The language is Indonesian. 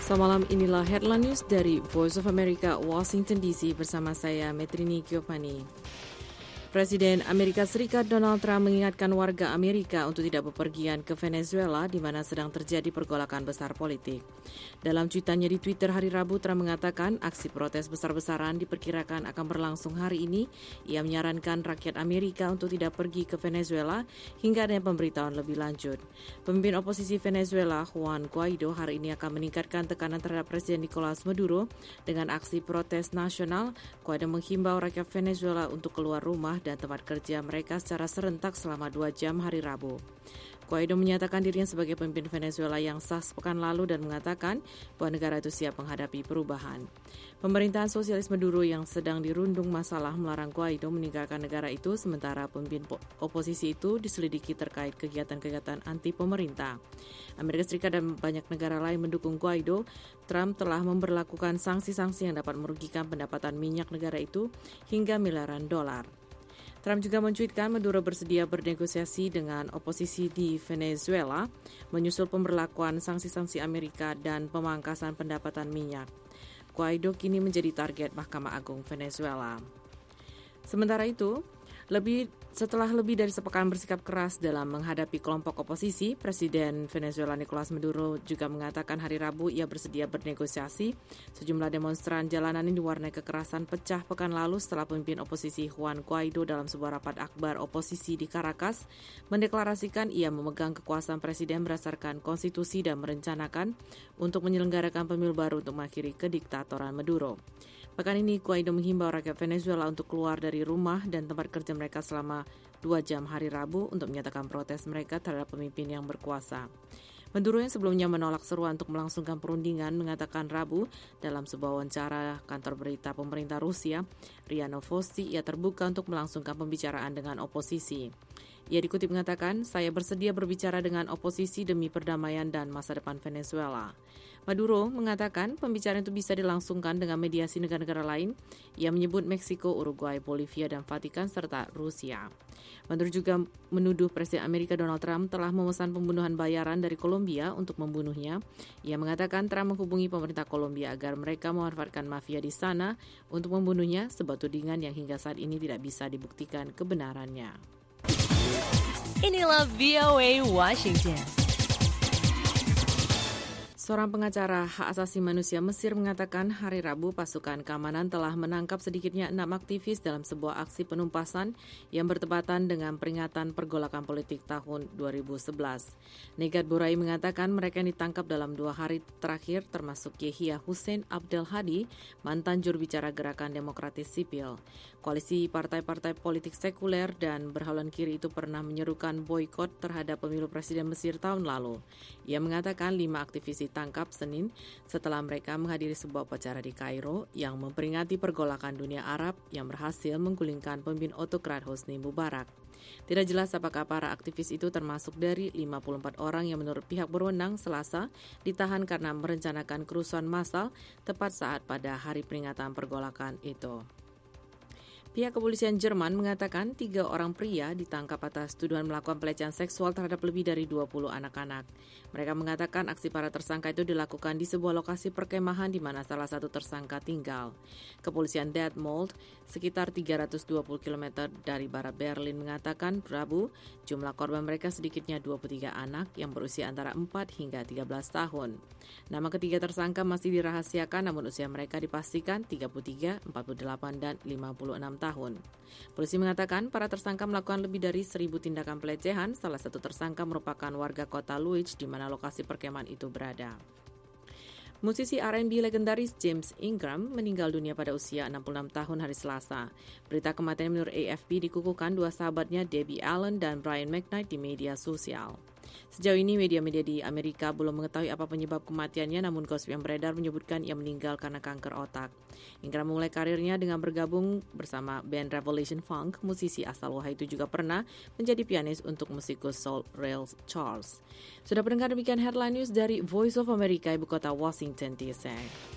Selamat malam, inilah Headline News dari Voice of America, Washington DC bersama saya, Metrini Giovanni. Presiden Amerika Serikat Donald Trump mengingatkan warga Amerika untuk tidak bepergian ke Venezuela di mana sedang terjadi pergolakan besar politik. Dalam cuitannya di Twitter hari Rabu, Trump mengatakan aksi protes besar-besaran diperkirakan akan berlangsung hari ini. Ia menyarankan rakyat Amerika untuk tidak pergi ke Venezuela hingga ada pemberitahuan lebih lanjut. Pemimpin oposisi Venezuela, Juan Guaido, hari ini akan meningkatkan tekanan terhadap Presiden Nicolas Maduro dengan aksi protes nasional. Guaido menghimbau rakyat Venezuela untuk keluar rumah dan tempat kerja mereka secara serentak selama 2 jam hari Rabu. Guaido menyatakan dirinya sebagai pemimpin Venezuela yang sah sepekan lalu dan mengatakan bahwa negara itu siap menghadapi perubahan. Pemerintahan sosialis Maduro yang sedang dirundung masalah melarang Guaido meninggalkan negara itu, sementara pemimpin oposisi itu diselidiki terkait kegiatan-kegiatan anti pemerintah. Amerika Serikat dan banyak negara lain mendukung Guaido. Trump telah memberlakukan sanksi-sanksi yang dapat merugikan pendapatan minyak negara itu hingga miliaran dolar. Trump juga mencuitkan Maduro bersedia bernegosiasi dengan oposisi di Venezuela menyusul pemberlakuan sanksi-sanksi Amerika dan pemangkasan pendapatan minyak. Guaido kini menjadi target Mahkamah Agung Venezuela. Sementara itu, setelah lebih dari sepekan bersikap keras dalam menghadapi kelompok oposisi, Presiden Venezuela Nicolas Maduro juga mengatakan hari Rabu ia bersedia bernegosiasi. Sejumlah demonstran jalanan ini diwarnai kekerasan pecah pekan lalu setelah pemimpin oposisi Juan Guaido dalam sebuah rapat akbar oposisi di Caracas mendeklarasikan ia memegang kekuasaan presiden berdasarkan konstitusi dan merencanakan untuk menyelenggarakan pemilu baru untuk mengakhiri kediktatoran Maduro. Pekan ini, Guaido menghimbau rakyat Venezuela untuk keluar dari rumah dan tempat kerja mereka selama 2 jam hari Rabu untuk menyatakan protes mereka terhadap pemimpin yang berkuasa. Maduro yang sebelumnya menolak seruan untuk melangsungkan perundingan mengatakan Rabu dalam sebuah wawancara kantor berita pemerintah Rusia, RIA Novosti, ia terbuka untuk melangsungkan pembicaraan dengan oposisi. Ia dikutip mengatakan, saya bersedia berbicara dengan oposisi demi perdamaian dan masa depan Venezuela. Maduro mengatakan pembicaraan itu bisa dilangsungkan dengan mediasi negara-negara lain. Ia menyebut Meksiko, Uruguay, Bolivia, dan Vatikan serta Rusia. Maduro juga menuduh Presiden Amerika Donald Trump telah memesan pembunuhan bayaran dari Kolombia untuk membunuhnya. Ia mengatakan Trump menghubungi pemerintah Kolombia agar mereka memanfaatkan mafia di sana untuk membunuhnya, sebuah tudingan yang hingga saat ini tidak bisa dibuktikan kebenarannya. Inilah VOA Washington. Seorang pengacara hak asasi manusia Mesir mengatakan hari Rabu pasukan keamanan telah menangkap sedikitnya 6 aktivis dalam sebuah aksi penumpasan yang bertepatan dengan peringatan pergolakan politik tahun 2011. Negat Burai mengatakan mereka yang ditangkap dalam 2 hari terakhir termasuk Yehya Hussein Abdel Hadi, mantan juru bicara Gerakan Demokratis Sipil. Koalisi partai-partai politik sekuler dan berhaluan kiri itu pernah menyerukan boikot terhadap pemilu presiden Mesir tahun lalu. Ia mengatakan 5 aktivis ditangkap Senin setelah mereka menghadiri sebuah upacara di Kairo yang memperingati pergolakan dunia Arab yang berhasil menggulingkan pemimpin otokrat Hosni Mubarak. Tidak jelas apakah para aktivis itu termasuk dari 54 orang yang menurut pihak berwenang Selasa ditahan karena merencanakan kerusuhan massal tepat saat pada hari peringatan pergolakan itu. Pihak kepolisian Jerman mengatakan 3 orang pria ditangkap atas tuduhan melakukan pelecehan seksual terhadap lebih dari 20 anak-anak. Mereka mengatakan aksi para tersangka itu dilakukan di sebuah lokasi perkemahan di mana salah satu tersangka tinggal. Kepolisian Detmold, sekitar 320 km dari barat Berlin, mengatakan Rabu jumlah korban mereka sedikitnya 23 anak yang berusia antara 4 hingga 13 tahun. Nama ketiga tersangka masih dirahasiakan namun usia mereka dipastikan 33, 48, dan 56 tahun. Polisi mengatakan para tersangka melakukan lebih dari 1.000 tindakan pelecehan. Salah satu tersangka merupakan warga kota Lodz di mana lokasi perkemahan itu berada. Musisi R&B legendaris James Ingram meninggal dunia pada usia 66 tahun hari Selasa. Berita kematian menurut AFP dikukuhkan 2 sahabatnya Debbie Allen dan Brian McKnight di media sosial. Sejauh ini media-media di Amerika belum mengetahui apa penyebab kematiannya, namun gosip yang beredar menyebutkan ia meninggal karena kanker otak. Ingram memulai karirnya dengan bergabung bersama band Revolution Funk. Musisi asal Ohio itu juga pernah menjadi pianis untuk musikus soul Ray Charles. Sudah pendengar, demikian Headline News dari Voice of America, ibu kota Washington DC.